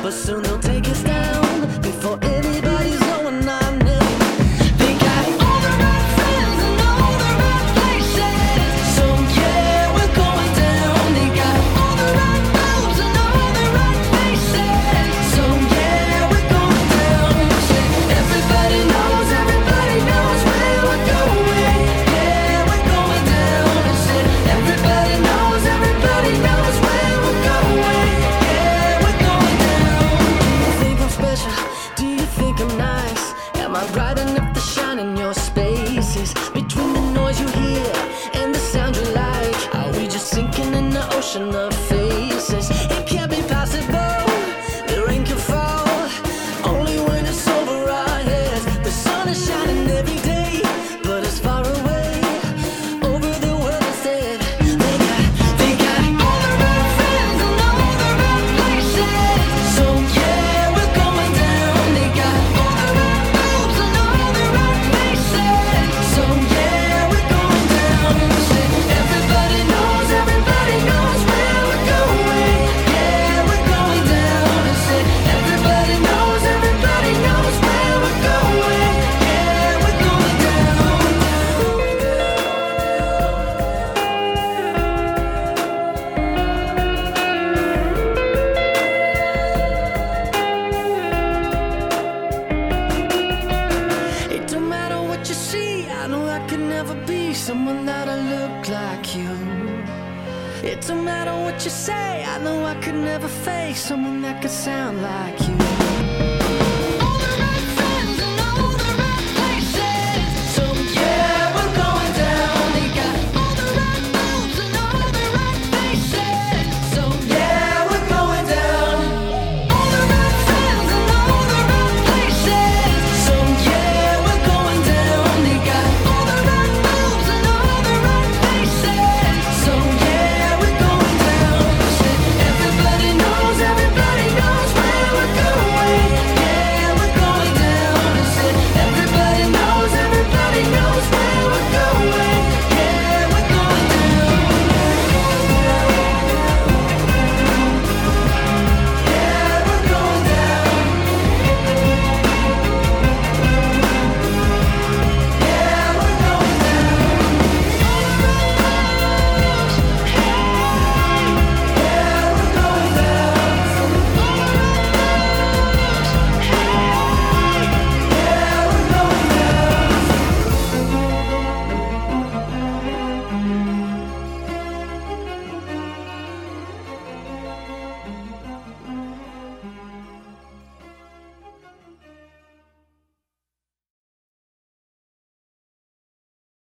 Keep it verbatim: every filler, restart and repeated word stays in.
but soon they'll take us down before anybody's knowing our name. They got all the right friends and all the right places, so yeah, we're going down. They got all the right moves and all the right faces, so yeah, we're going down. Say, everybody knows, everybody knows where we're going. Yeah, we're going down. And say, everybody knows, everybody knows where we're going. Yeah, we're going down. You think I'm special? Do you think I'm nice? Am I bright enough to shine in your spaces? Between the noise you hear and the sound you like, are we just sinking in the ocean of faces? It can't be possible, the rain can fall only when it's over our heads. The sun is shining every day, but it's far away over the world instead. They got, they got all the right friends and all the right places, so yeah, we're going down. They got all the right moves and all the right faces, so yeah, we're going down. Say, everybody knows, everybody knows where we're going. Yeah, we're going down. And say, everybody knows, everybody knows where we're going. Yeah, we're going down. It don't matter what you see, I know I could never be someone that'll look like you. It don't matter what you say, I know I could never face someone that could sound like you.